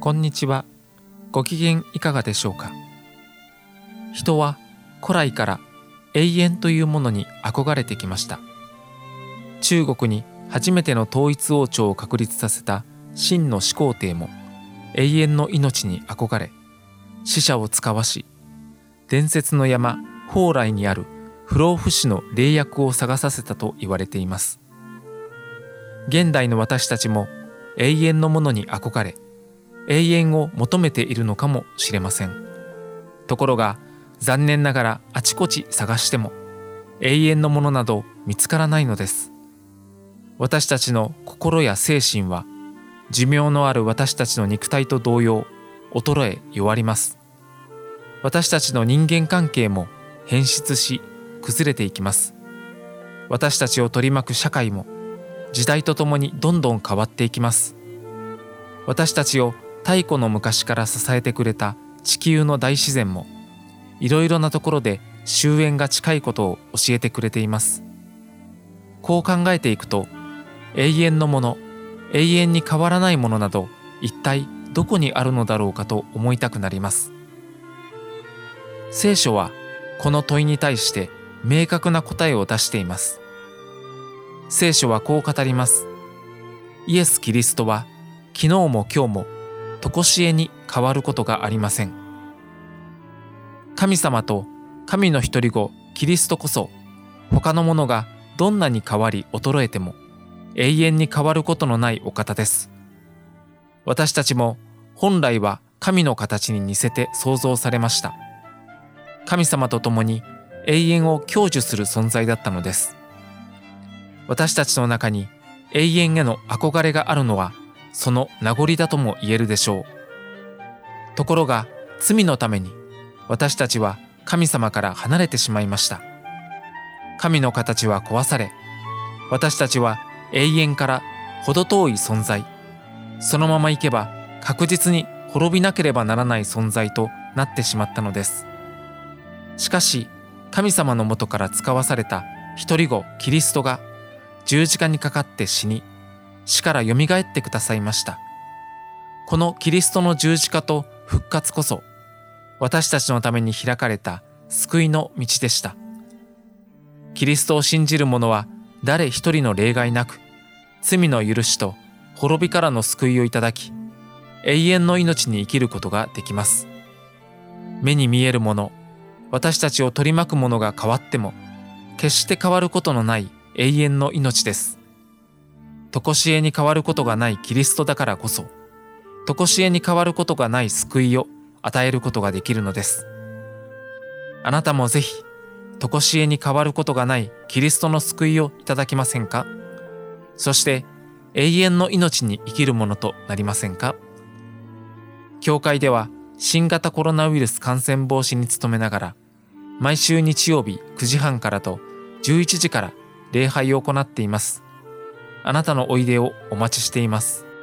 こんにちは。ご機嫌いかがでしょうか。人は古来から永遠というものに憧れてきました。中国に初めての統一王朝を確立させた秦の始皇帝も永遠の命に憧れ、死者を遣わし、伝説の山蓬莱にある不老不死の霊薬を探させたと言われています。現代の私たちも永遠のものに憧れ、永遠を求めているのかもしれません。ところが残念ながらあちこち探しても永遠のものなど見つからないのです。私たちの心や精神は寿命のある私たちの肉体と同様衰え弱ります。私たちの人間関係も変質し崩れていきます。私たちを取り巻く社会も時代とともにどんどん変わっていきます。私たちを太古の昔から支えてくれた地球の大自然もいろいろなところで終焉が近いことを教えてくれています。こう考えていくと、永遠のもの、永遠に変わらないものなど一体どこにあるのだろうかと思いたくなります。聖書はこの問いに対して明確な答えを出しています。聖書はこう語ります。イエス・キリストは昨日も今日も常しえに変わることがありません。神様と神の一人子キリストこそ、他のものがどんなに変わり衰えても永遠に変わることのないお方です。私たちも本来は神の形に似せて創造されました。神様と共に永遠を享受する存在だったのです。私たちの中に永遠への憧れがあるのはその名残だとも言えるでしょう。ところが罪のために私たちは神様から離れてしまいました。神の形は壊され、私たちは永遠から程遠い存在、そのままいけば確実に滅びなければならない存在となってしまったのです。しかし神様のもとから使わされた一人子キリストが十字架にかかって死に、死からよみがえってくださいました。このキリストの十字架と復活こそ私たちのために開かれた救いの道でした。キリストを信じる者は誰一人の例外なく罪の許しと滅びからの救いをいただき、永遠の命に生きることができます。目に見えるもの、私たちを取り巻くものが変わっても決して変わることのない永遠の命です。常しえに変わることがないキリストだからこそ、常しえに変わることがない救いを与えることができるのです。あなたもぜひ常しえに変わることがないキリストの救いをいただきませんか。そして永遠の命に生きるものとなりませんか。教会では新型コロナウイルス感染防止に努めながら、毎週日曜日9時半からと11時から礼拝を行っています。あなたのおいでをお待ちしています。